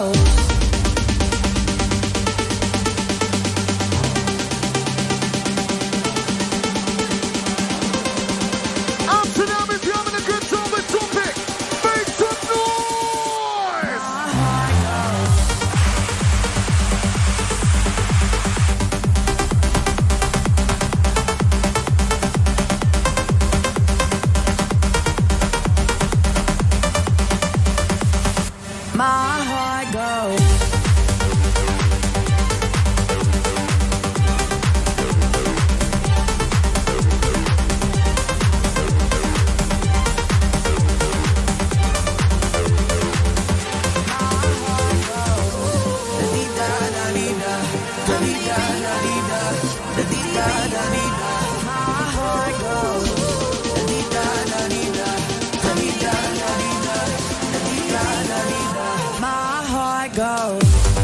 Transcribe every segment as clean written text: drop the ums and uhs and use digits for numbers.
Amsterdam, if you're having a good time with Topic, make some noise! My heart goes. My heart goes.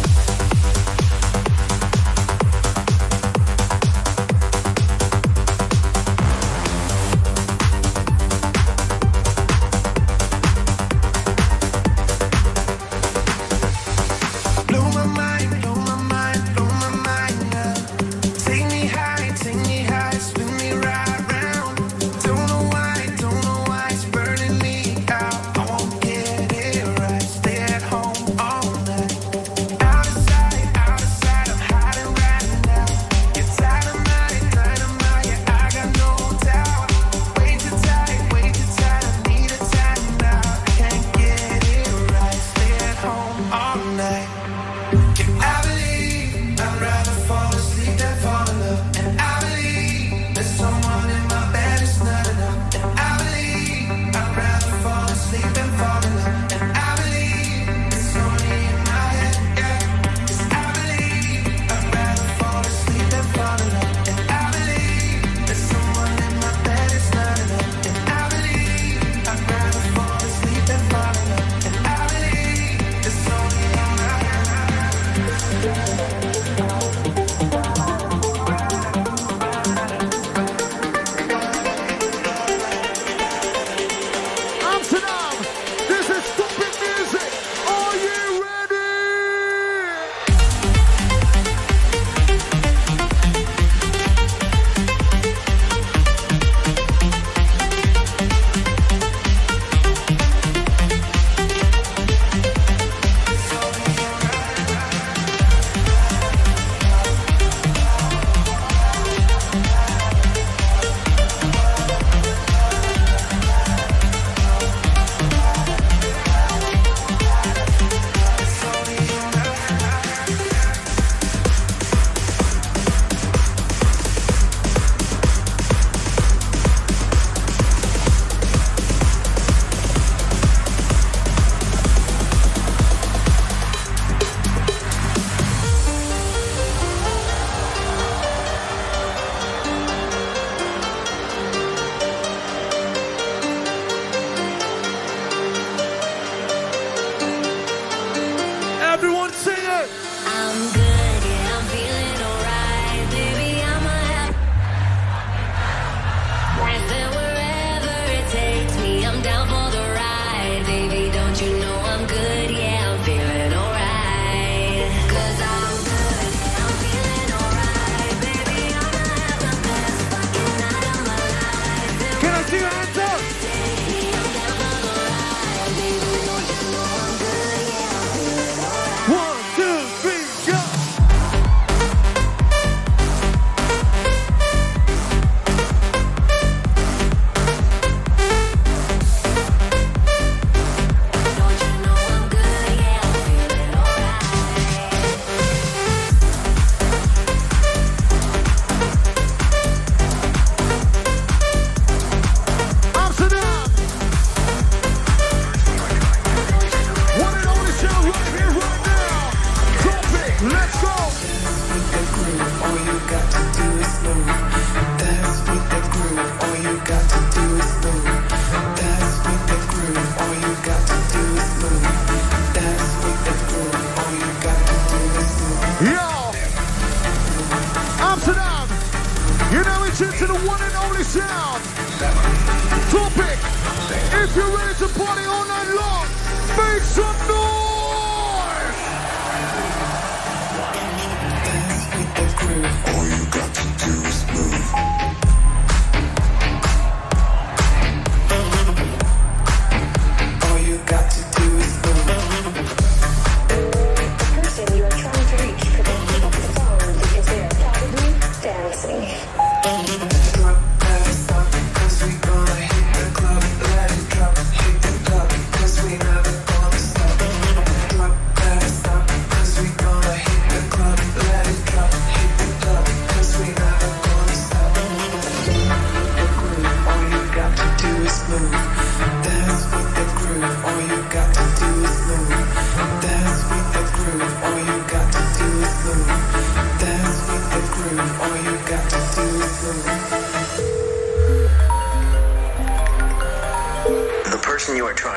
Blow my mind, blow my mind, blow my mind now. Take me high, spin me right round. Don't know why it's burning me out. I won't get it right, stay at home all night. Out of sight, I'm hiding right now. You're dynamite, yeah, I got no doubt. Way too tight, I need a time now. Can't get it right, stay at home all night. I believe I'd rather fall asleep than fall in love. And I believe that someone in my bed is not enough. And I believe I'd rather fall asleep than fall in love. And I believe it's only in my head, yeah. 'Cause I believe I'd rather fall asleep than fall in love. And I believe that someone in my bed is not enough. And I believe I'd rather fall asleep than fall in love. And I believe it's only in my head. Amsterdam, this is Topic Music. Are you ready? Everyone sing it! I'm good, yeah, I'm feeling alright. Baby, I'ma have and wherever it takes me, I'm down for the ride. Baby, don't you know I'm good, yeah, I'm feeling alright. 'Cause I'm good, yeah, I'm feeling alright. Baby, I'ma have the best fucking night of my life. Can I see your hands up? Take me, I'm down for the ride. Baby, don't you know I'm good, yeah, I'm feeling alright. 1, 2, 3, go! Don't you know I'm good, yeah, I'm feeling alright. Amsterdam! One and only show right here, right now! Topic, let's go! With the groove, all you got to do is move. Dance with the groove, all you got to do is move. Dance with the groove, all you got to do is move. Dance with the groove, all you got to do is move. Yo! Amsterdam! You're now in tune to the one and only sound! Topic! If you're ready to party all night long, make some noise!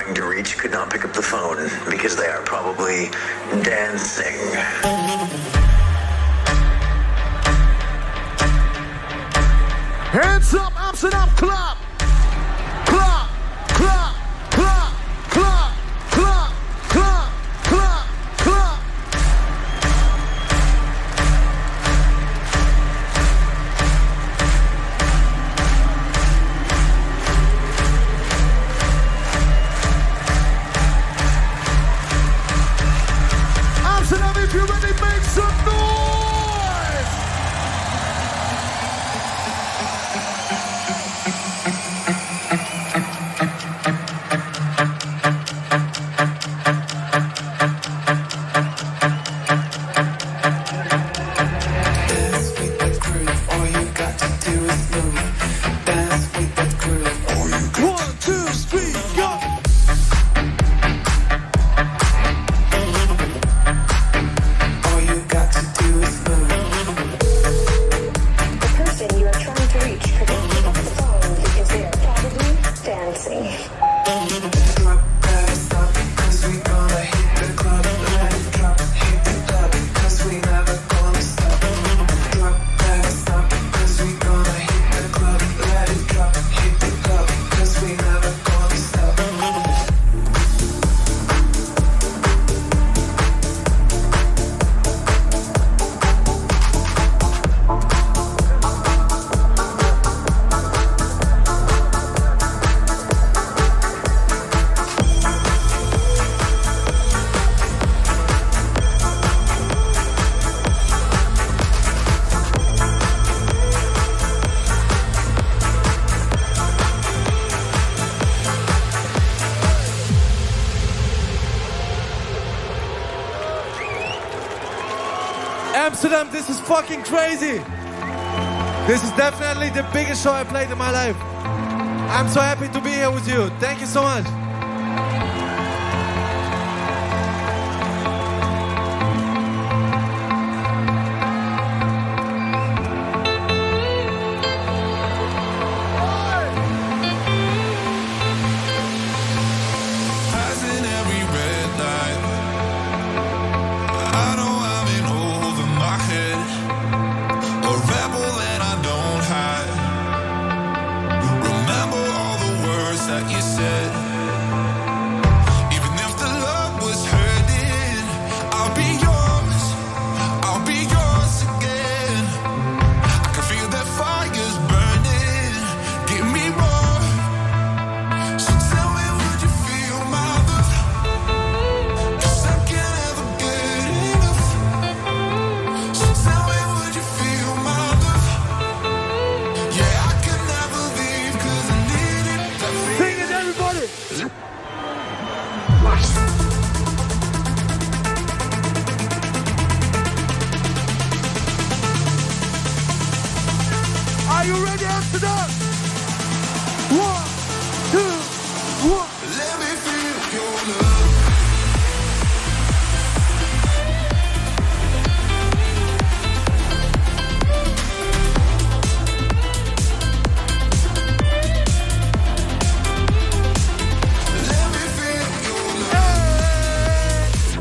trying to reach could not pick up the phone because they are probably dancing. Hands up, Amsterdam Club. Club, club, club, club, club, club, club, club. Amsterdam, if you're ready, make some noise. Amsterdam, this is fucking crazy. This is definitely the biggest show I played in my life. I'm so happy to be here with you. Thank you so much. Passing every red light. I know I'm in over my head. A rebel and I don't hide. Remember all the words that you said. Even if the love was hurting, I'll be yours. I'll be yours again. I can feel that fire's burning. Give me more. So tell me, would you feel my love? 'Cause I can't ever get enough. So tell me, would you feel my love? Yeah, I can never leave 'cause I need it. Sing it, everybody. Are you ready, Amsterdam? 1, 2, 1. Let me feel your love. Let me feel your love.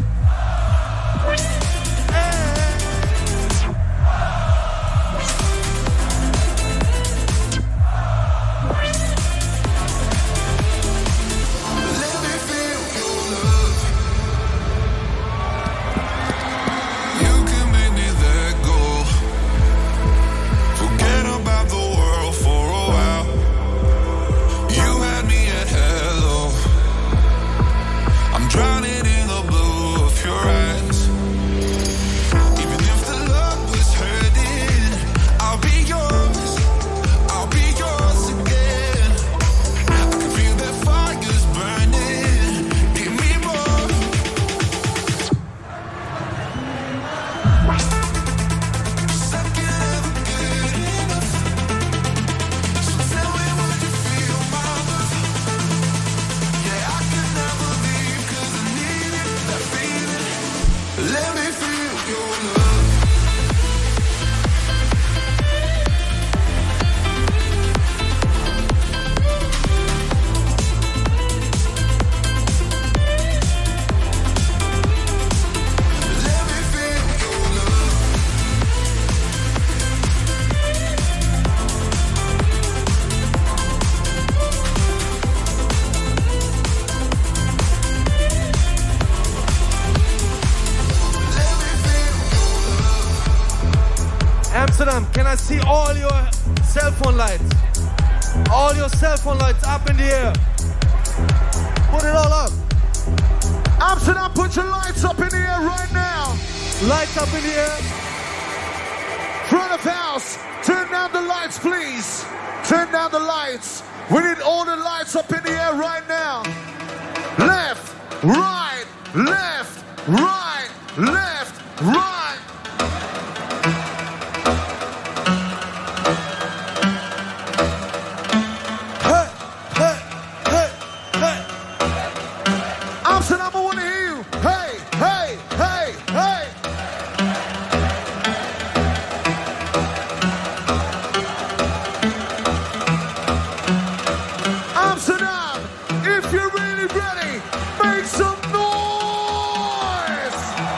Amsterdam, can I see all your cell phone lights? All your cell phone lights up in the air. Put it all up. Amsterdam, put your lights up in the air right now. Lights up in the air. Front of house, turn down the lights, please. Turn down the lights. We need all the lights up in the air right now. Left, right, left, right, left, right. Hey, hey, hey, hey. Amsterdam, I want to hear you. Hey, hey, hey, hey. Amsterdam, if you're really ready, make some noise.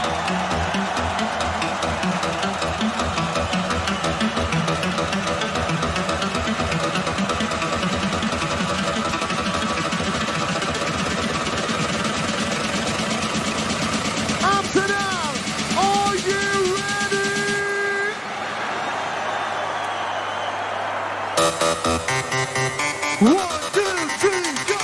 Amsterdam, are you ready? One, two, three, go!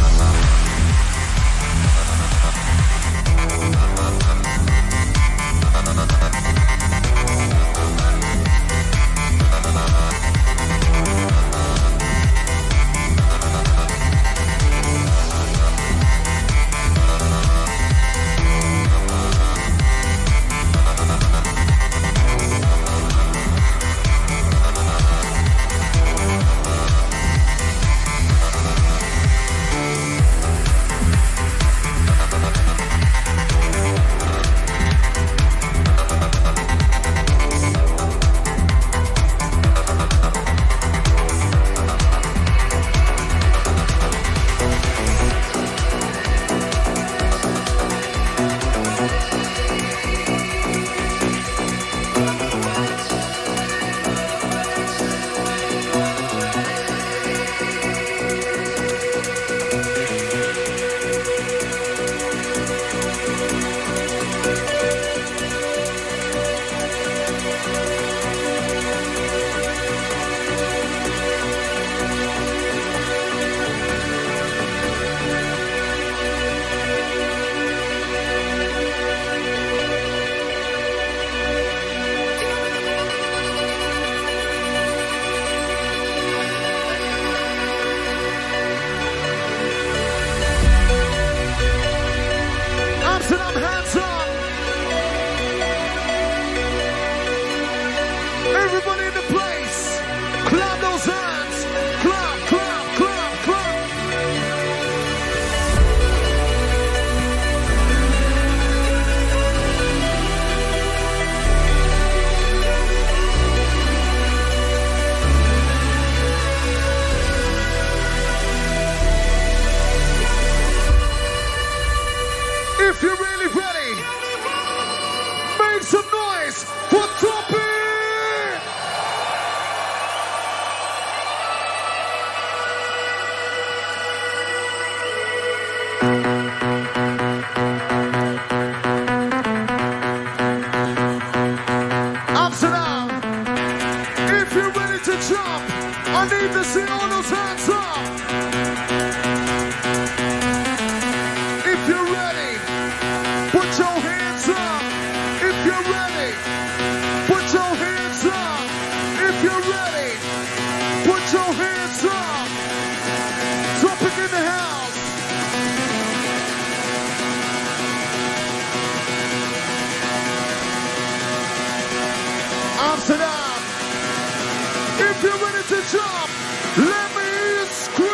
Amsterdam, hands up! Everybody in the place, clap those hands! Clap, clap, clap, clap! If you're really ready, make some noise for Tropic! Amsterdam, if you're ready to jump, I need to see all those hands up. If you're ready, put your hands up. If you're ready, put your hands up. If you're ready, put your hands up. Tropic in the house. Amsterdam, if you're ready to jump, let me hear you scream.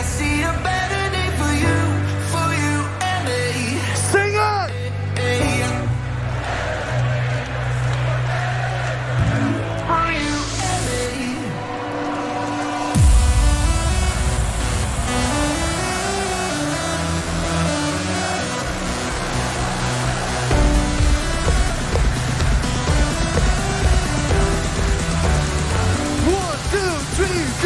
I see a better day for you and me. Sing it! For you and me. One, two, three, go!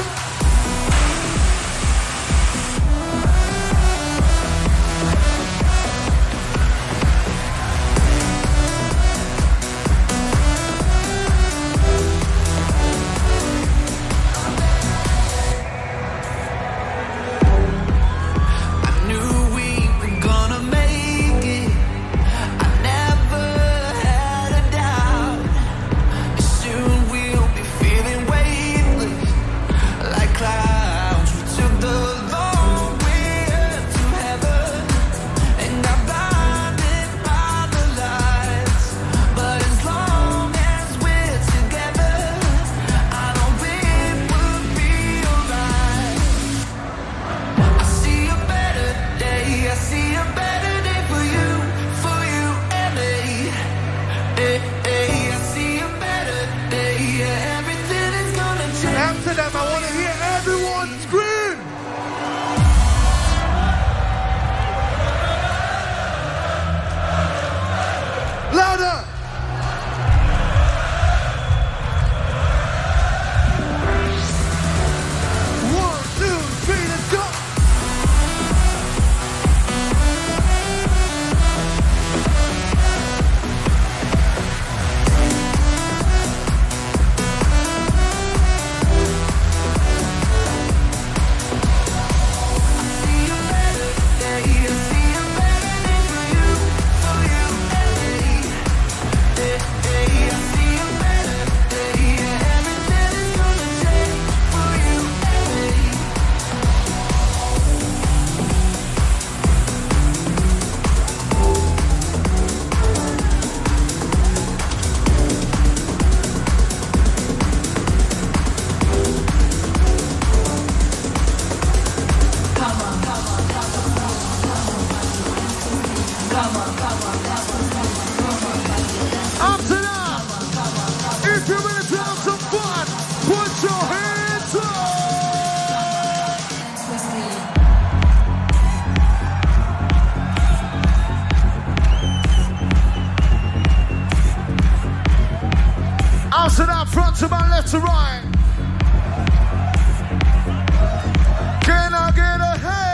I knew we were gonna make it. I never had a doubt. Soon we'll be feeling weightless like clouds. We took the long way up to heaven and got blinded by the lights. But as long as we're together, I know it will be alright. I see a better day. I see a better day for you and me. I see a better day. Everything is gonna change. Amsterdam, I want to hear everyone scream! Louder! One, two, three, let's go! See a better day. I see a better day for you and me. I see a better day. Everything is gonna change for you and me. Amsterdam! If you're ready to have some fun, put your hands up! Amsterdam, front to my left to right. Can I get a hey?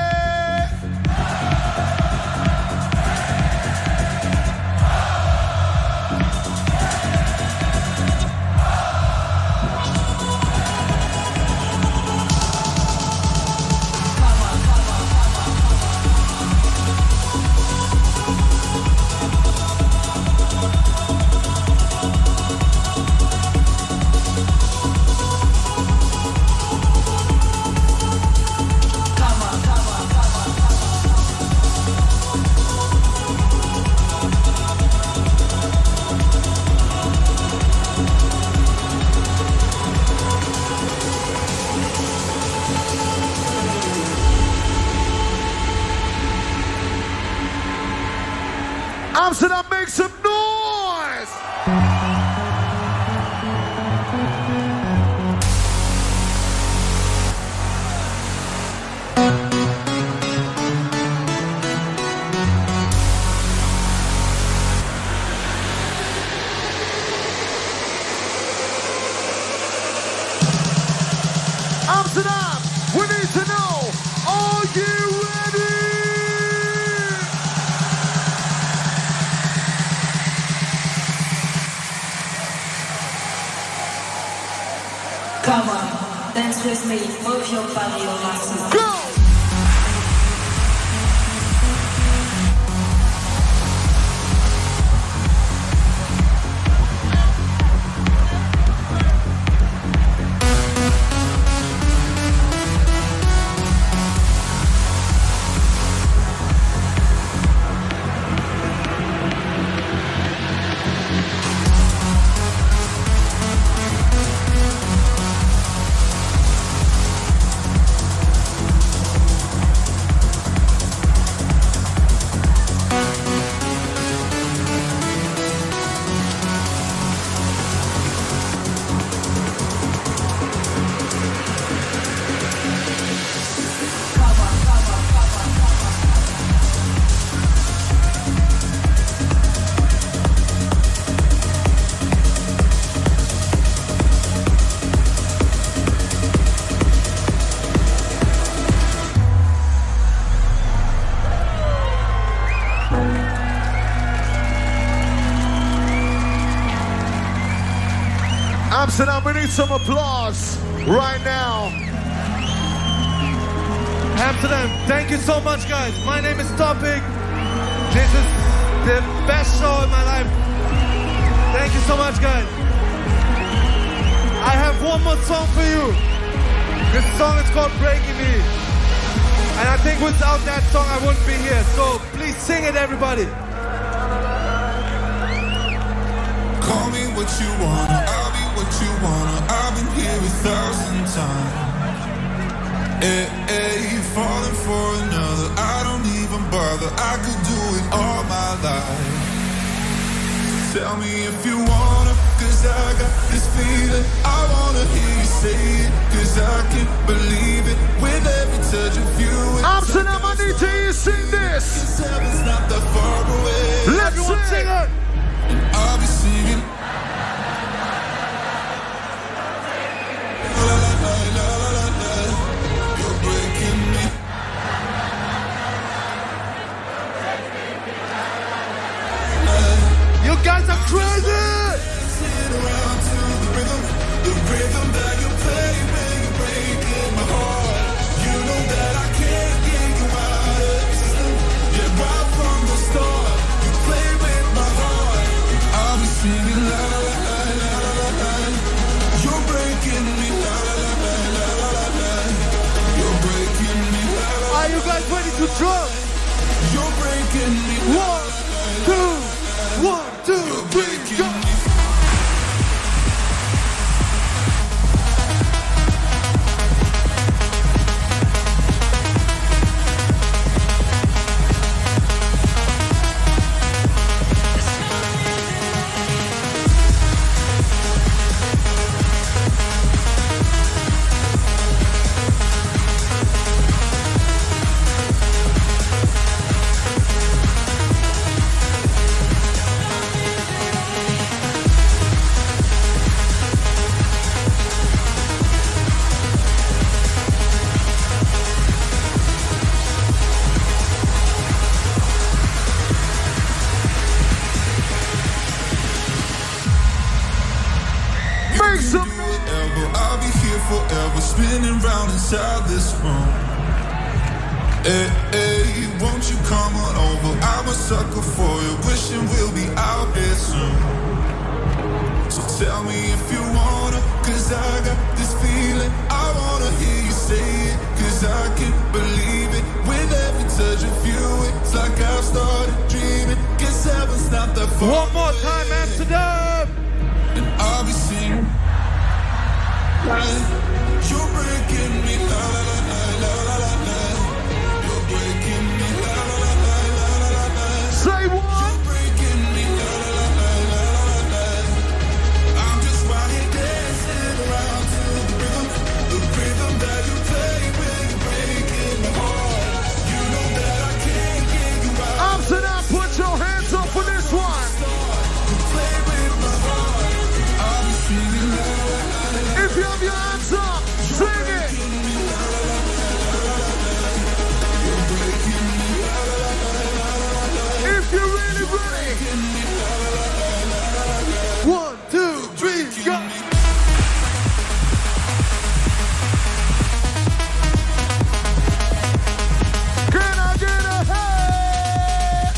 Amsterdam, make some noise! Amsterdam, we need to know, are you ready? Come on, dance with me, move your body, your muscles. Go! Amsterdam, we need some applause right now. Amsterdam, thank you so much, guys. My name is Topic. This is the best show in my life. Thank you so much, guys. I have one more song for you. This song is called Breaking Me. And I think without that song I wouldn't be here. So please sing it, everybody. Call me what you wanna, I'll be what you wanna. I've been here 1,000 times. Falling for another, I don't even bother. I could do it all my life. Tell me if you wanna, cause I got this feeling. I wanna hear you say it, cause I can't believe it. With every touch of you, Amsterdam, I need to hear you sing this. cause heaven's not that far away. Let's Everyone sing sing it. I'll be singing. La la la la la la la. You're breaking me. You guys are crazy. Dancing around to the rhythm that you play when you're breaking my heart. You know that I can't get you out of the system. Yeah, right from the start, you play with my heart. I'll be singing la la la la la la la. You're breaking me la la la la la la la. You're breaking me la la. Are you guys ready to drop? You're breaking me la la. 1, 2, 3, go. Make some Forever, I'll be here forever, spinning round inside this room. Hey, won't you come on over? I'm a sucker for you, wishing we'll be out there soon. So tell me if you wanna, cause I got this feeling. I wanna hear you say it, cause I can't believe it. With every touch of you, it's like I've started dreaming. Guess heaven's not that far. One more time, Amsterdam. And I'll be singing. You're breaking me, la la la la la la la. You're breaking me, la la la la la la la. say what? You're breaking me, la la la la la la la. I'm just right here dancing around to the rhythm that you play when you're breaking my heart. You know that I can't get you out. Amsterdam, put your hands up for this one. You play with my heart. I'll be singing la la la la. If you have your hands up, sing it. If you're really ready, 1, 2, 3, go. can I get a hey?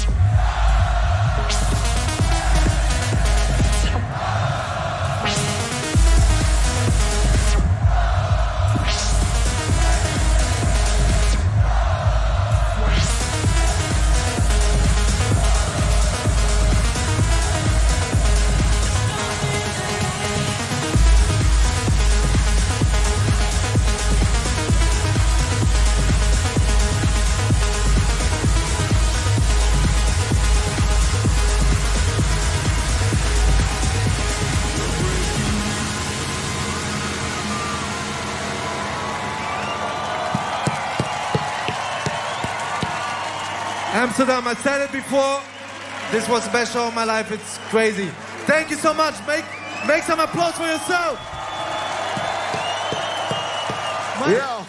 Amsterdam, I said it before. This was the best show of my life. It's crazy. Thank you so much. Make some applause for yourself. Yeah.